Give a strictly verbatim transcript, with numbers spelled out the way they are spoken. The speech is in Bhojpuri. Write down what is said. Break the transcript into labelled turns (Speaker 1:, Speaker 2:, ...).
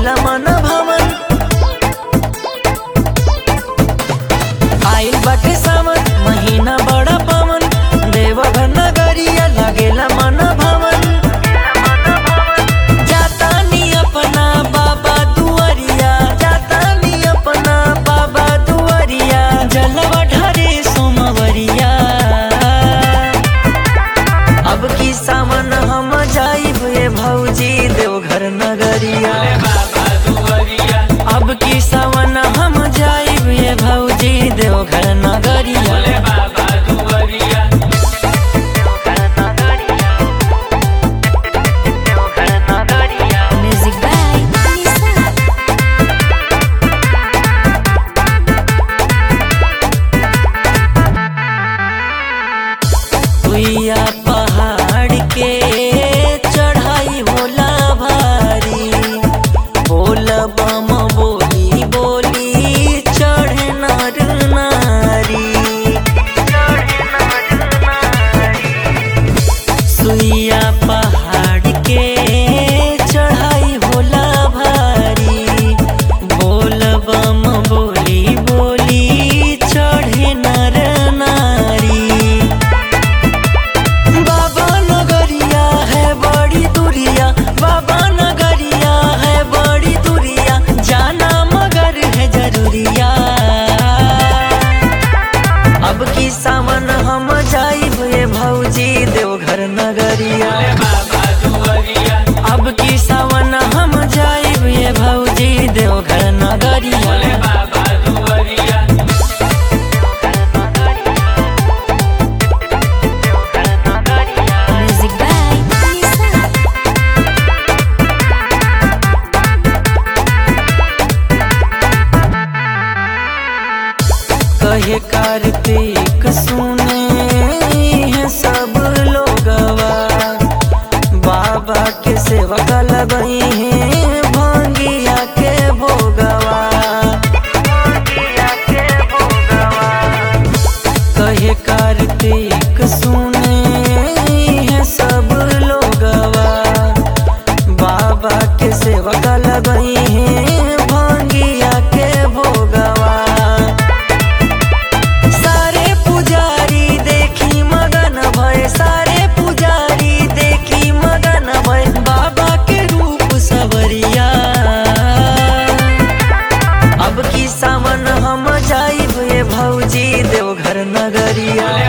Speaker 1: लागेला मन भवन। आइल बाटे सावन महीना बड़ा पावन, देवघर नगरिया लागेला मन भवन। जातानी अपना बाबा दुआरिया, जातानी अपना बाबा दुआरिया, जलवा ढारे सोमवरिया। अब की सावन हम जाइब ये भौजी देवघर नगरिया, अब की सावन हम जाइब ये भौजी देवघर नगरिया।
Speaker 2: Music by Lisa.
Speaker 1: सुइया पहाड़ के चढ़ाई भोला भारी, बोल बम बोली बोली चढ़े नर नारी। सुइया पहाड़ के चढ़ाई भोला भारी, बोल बम बोली बोली चढ़े नर नारी। बाबा नगरिया है बड़ी दूरिया, बाबा नगरिया है बड़ी दूरिया, जाना मगर है जरूरिया। अब की सावन हम जाइब ये भौजी देवघर नगरिया, अब की सावन हम जाइब ये भौजी देवघर नगरिया।
Speaker 2: Music by Lisa.
Speaker 1: कहे कार्तिक सुने हैं सब लोगवा, बाबा के सेवक लगई हैं भांगिया के भोगवा। कहे कार्तिक सुने हैं सब लोगवा, बाबा के सेवक लगई हैं भांगिया के भोगवा। सारे पुजारी देखी मगन भय, सारे पुजारी देखी मगन भय, बाबा के रूप सवरिया। अब की सावन हम जाइब ये भौजी देवघर नगरिया,